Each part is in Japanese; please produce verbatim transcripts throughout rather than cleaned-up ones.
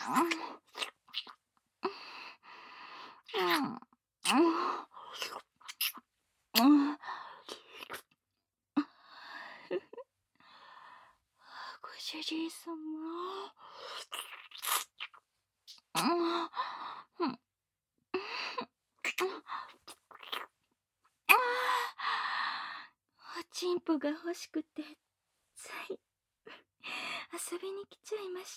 ご主人様。おちんぽが欲しくてつい遊びに来ちゃいました。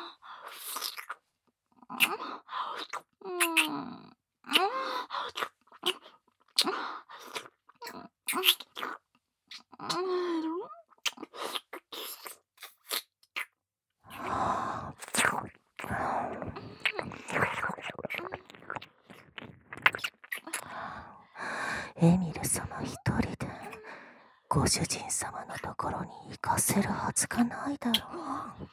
エミル様一人でご主人様のところに行かせるはずがないだろう。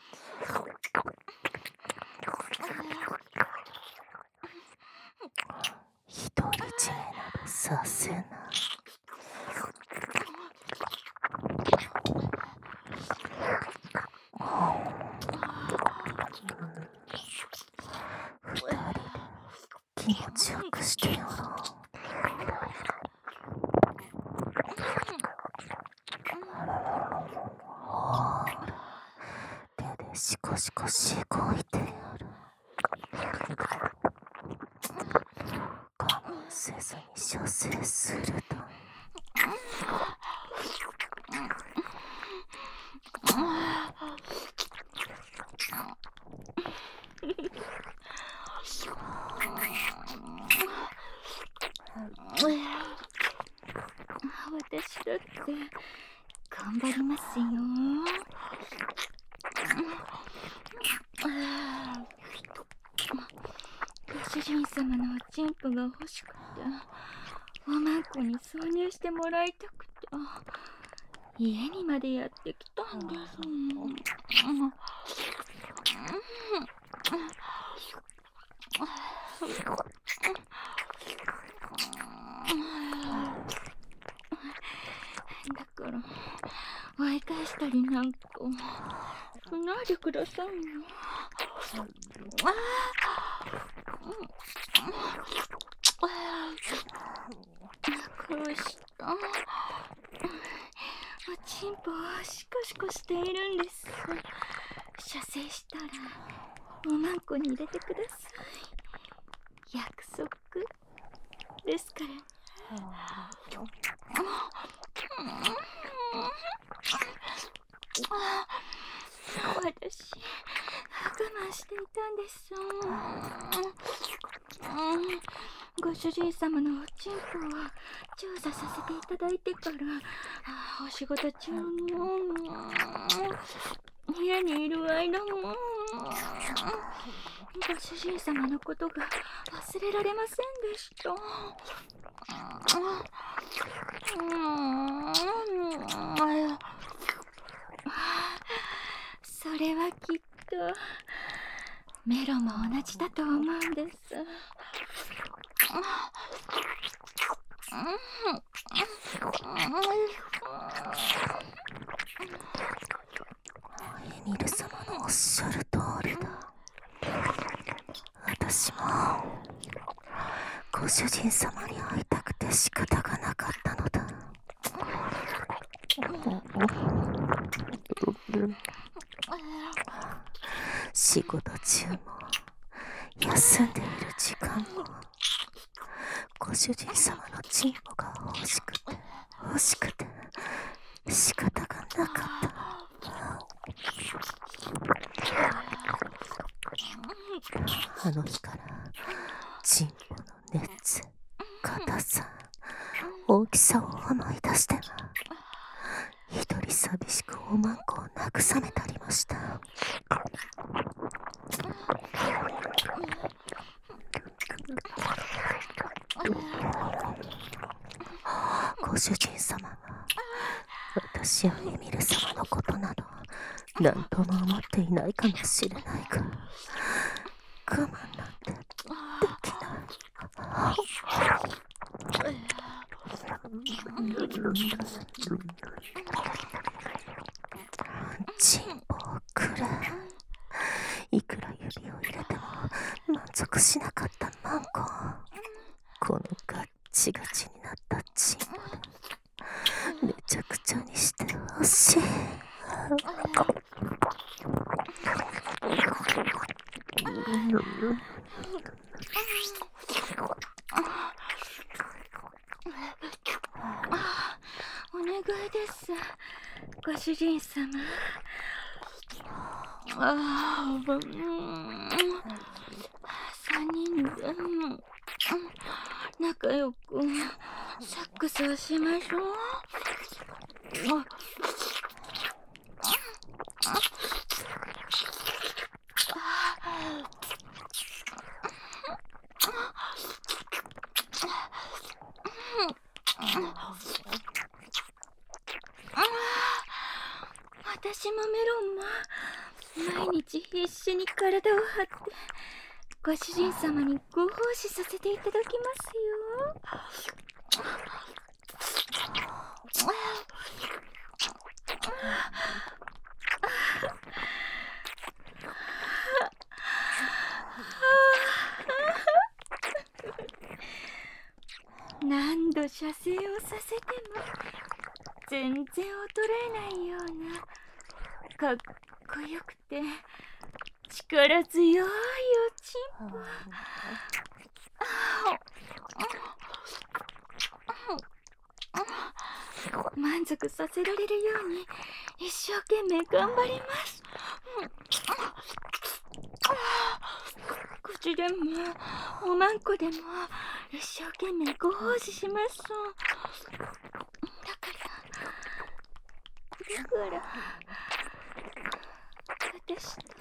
独り占めなどさせない。二人で気持ちよくしてやろう。ほら、手でシコシコしごいてやる。我慢せずに射精すると。 私だって頑張りますよ。ご主人様のおちんぽが欲しくて、おまんこに挿入してもらいたくて、家にまでやってきたんです。だから追い返したりなんかしないでくださいね。こうしたおちんぽはシコシコしているんです。射精したらおまんこに入れてください。約束ですからね。私、我慢していたんです。ご主人様のおちんぽを調査させていただいてから、お仕事中も家にいる間もご主人様のことが忘れられませんでした。それはきっとメロも同じだと思うんです。 エミル様のおっしゃる通りだ。私もご主人様に会いたくて仕方がなかったのだ。仕事中も休んでいる時間もご主人様のチンポが欲しくて欲しくて仕方がなかった。あの日からチンポの熱、硬さ、大きさを思い出しては一人寂しくおまんこを慰めたりました。ご主人様は私やエミル様のことなど何とも思っていないかもしれないが、我慢なんてできない。チンポをくれ。いくら指を入足しなかったマンコ。このガッチガチになったチンポでめちゃくちゃにしてほしい。 お願いです、ご主人様。ああ、うん、三人で、うん、仲良くセックスをしましょう。あ私もメロンも毎日必死に体を張ってご主人様にご奉仕させていただきますよ。何度射精をさせても全然衰えないようなかっこよくて力強いおちんぽ。満足させられるように一生懸命頑張ります。口でもおまんこでも一生懸命ご奉仕します。だからだから私と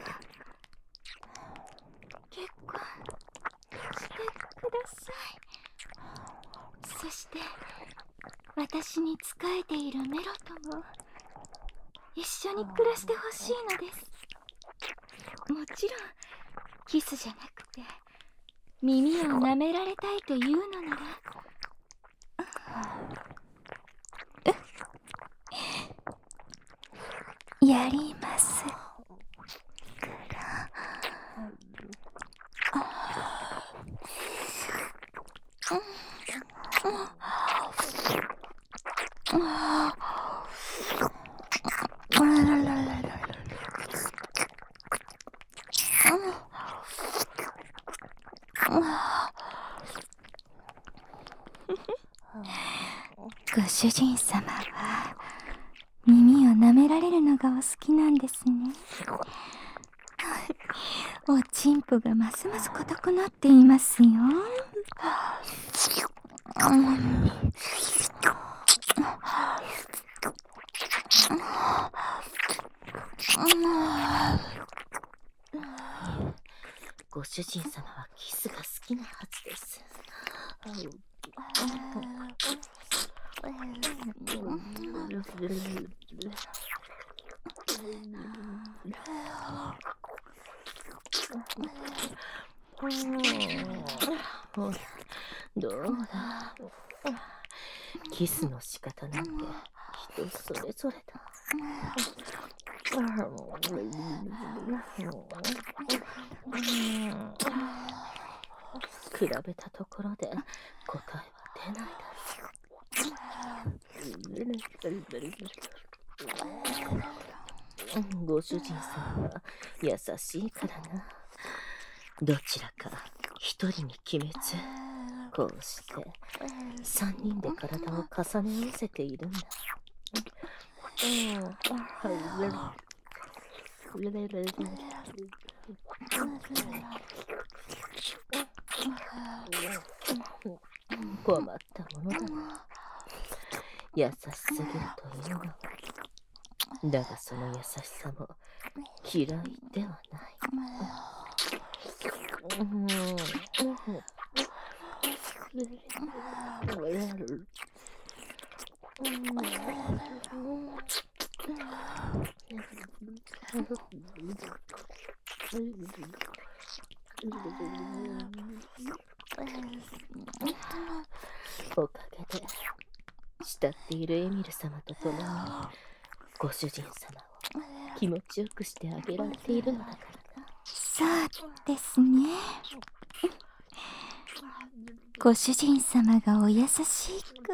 結婚してください。そして私に仕えているメロとも一緒に暮らしてほしいのです。もちろんキスじゃなくて耳を舐められたいというのならやりますから。ご主人様は耳を舐められるのがお好きなんですね。おちんぽがますます硬くなっていますよ。 ご主人様はキスが好きなはずです。どうだ、キスの仕方なんて人それぞれだ。比べたところで答えは出ないだろう。ご主人様は優しいからな。どちらか一人に決めず、こうして三人で体を重ね合わせているんだ。困ったものだな。優しすぎるというのは。だがその優しさも嫌いではない。おかげで慕っているエミル様と共にご主人様を気持ちよくしてあげられているのだからな。 そうですね。 ご主人様がお優しいから。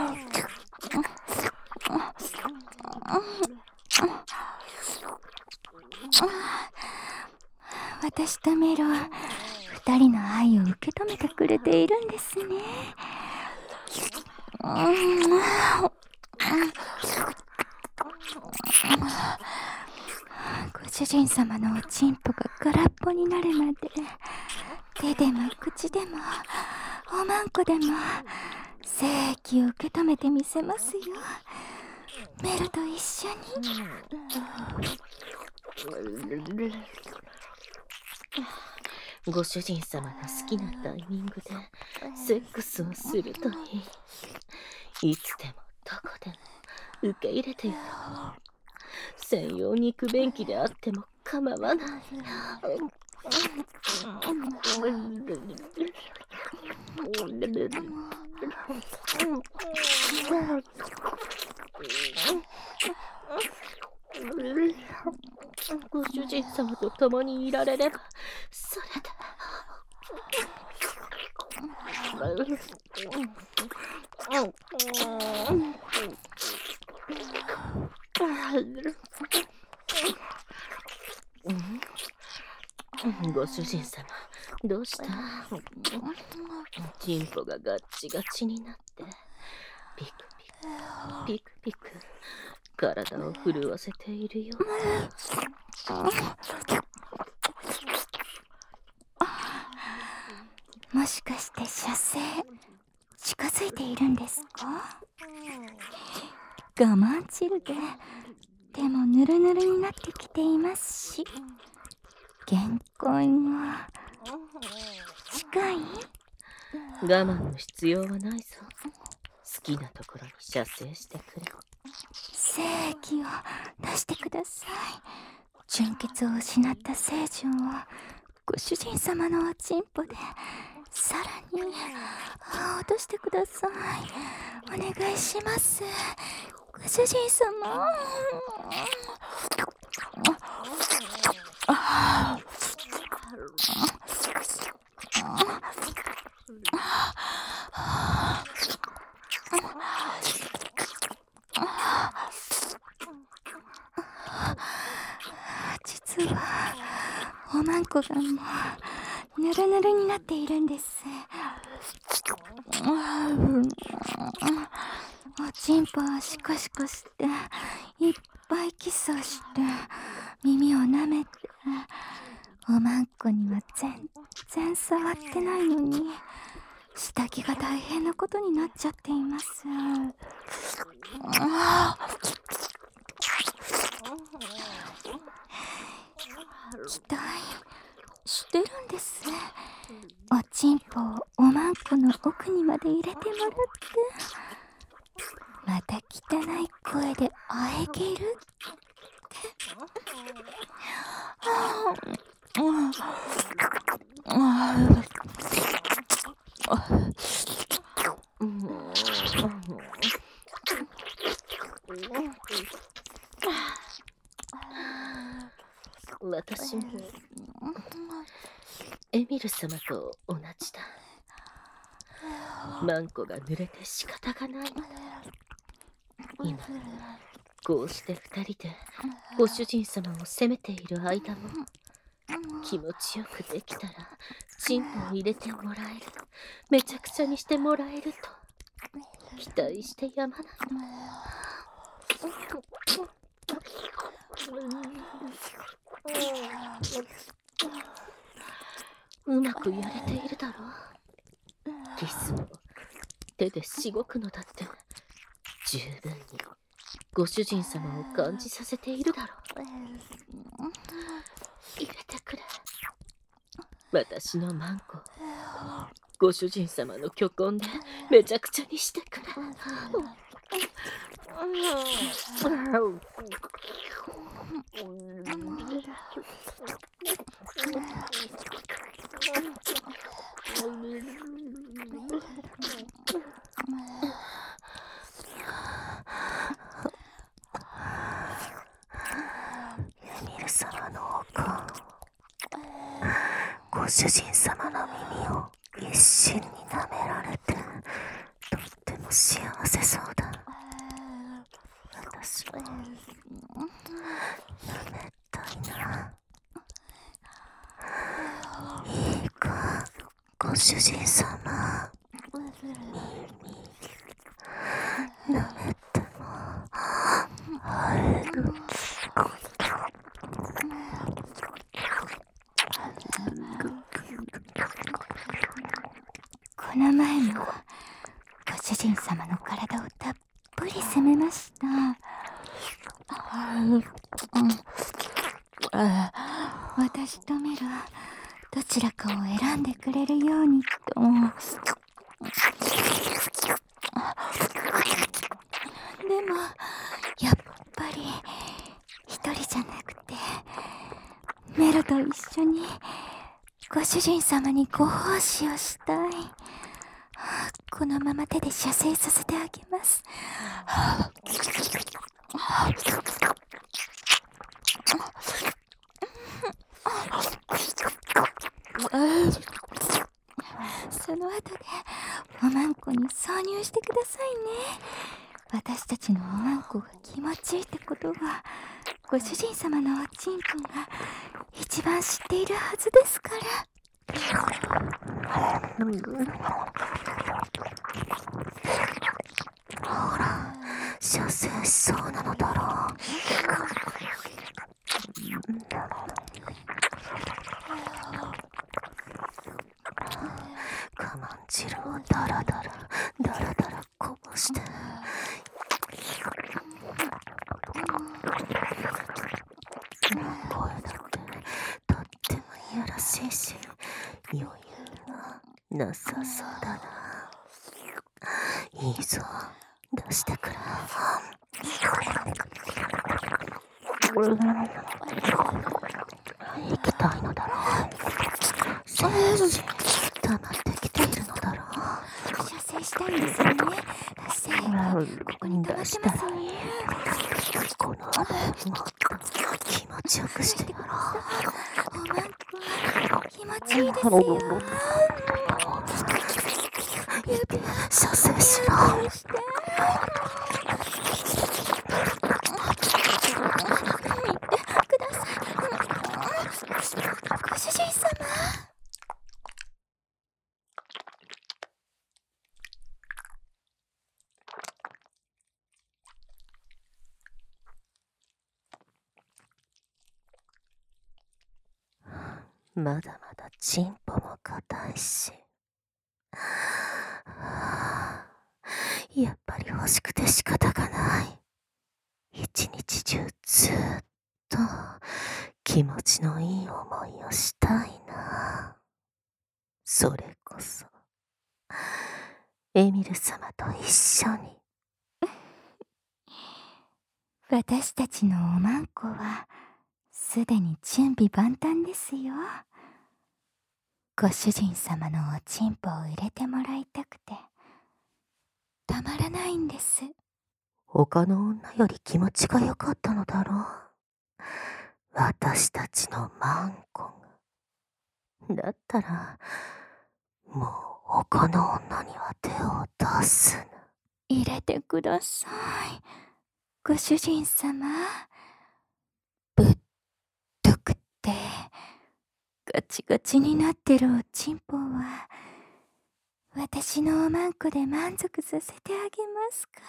私とメロは二人の愛を受け止めてくれているんですね。ご主人様のおちんぽが空っぽになるまで、手でも口でもおまんこでも精液を受け止めてみせますよ。メロと一緒に。 ご主人様の好きなタイミングでセックスをするといい。いつでもどこでも受け入れてやろう。専用肉便器であっても構わない。ご主人様と共にいられればそれで。ご主人様、どうした？チンポがガッチガチになってピクピクピクピク体を震わせているようだ。もしかして射精近づいているんですか？我慢汁で手もぬるぬるになってきていますし、限界が近い？ 我慢の必要はないぞ。好きなところに射精してくれ。 精液を出してください。純血を失った精純をご主人様のおちんぽでさらに落としてください。お願いします、ご主人様。実はおまんこがもうぬるぬるになっているんです。おちんぽをシコシコしていっぱいキスをして耳を舐めて、おまんこには全然触ってないのに下着が大変なことになっちゃっています。期待してるんです。おちんぽをおまんこの奥にまで入れてもらって、また汚い声であえげるって。 私もエミル様と同じだ。マンコが濡れて仕方がない。今こうして二人でご主人様を責めている間も気持ちよくできたらチンポを入れてもらえる、めちゃくちゃにしてもらえると期待してやまない。うまくやれているだろう。キスも手でしごくのだって十分にご主人様を感じさせているだろう。入れてくれ、私のマンコ。ご主人様の巨根でめちゃくちゃにしてくれ。ユミル様のおかん、ご主人様の耳を一心に舐められて、とっても幸せそうだ。私も舐めたいな。いいか、ご主人様。耳舐めても入る。 この前もご主人様の体をたっぷり攻めました。私とメラ、どちらかを選んでくれるようにと。でもやっぱり一人じゃなくてメロと一緒にご主人様にご奉仕をしたい。このまま手で射精させてあげます。その後でおまんこに挿入してくださいね。私たちのおまんこが気持ちいいってことはご主人様のおちんぽが一番知っているはずですから。 ほら、射精しそうなのだろう。我慢汁をダラダラダラダラこぼして声だってとってもいやらしいし余裕がなさそうだな。いいぞ、出してくれ。行きたいのだろう。精子溜まってきているのだろう。 射精したいんですよね。精がここに溜まってますよね。 この後もっと気持ちよくしてやろう。 おまんこ気持ちいいですよ。 射精しろ。 ご主人様。 まだまだチンポも硬いし、やっぱり欲しくて仕方がない。一日中ずっと気持ちのいい思いをしたいな。それこそエミル様と一緒に。 私たちのおまんこはすでに準備万端ですよ。ご主人様のおちんぽを入れてもらいたくてたまらないんです。 他の女より気持ちが良かったのだろう。私たちのマンコが。だったらもう他の女には手を出すな。 入れてください、ご主人様。ぶっとくってガチガチになってるおちんぽは私のおまんこで満足させてあげますから。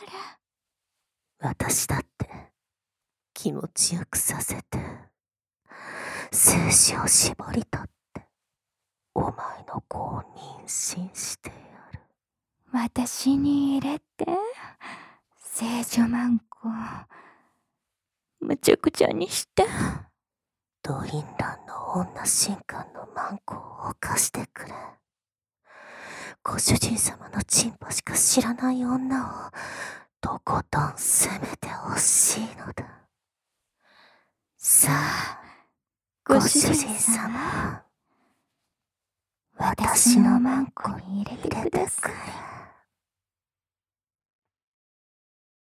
私だって気持ちよくさせて精子を絞り取ってお前の子を妊娠してやる。 私に入れて聖女マンコむちゃくちゃにして。 ドインランの女神官のマンコを犯してくれ。ご主人様のチンポしか知らない女をとことん攻めてほしいのだ。さあ、ご主人様、私のマンコに入れてください。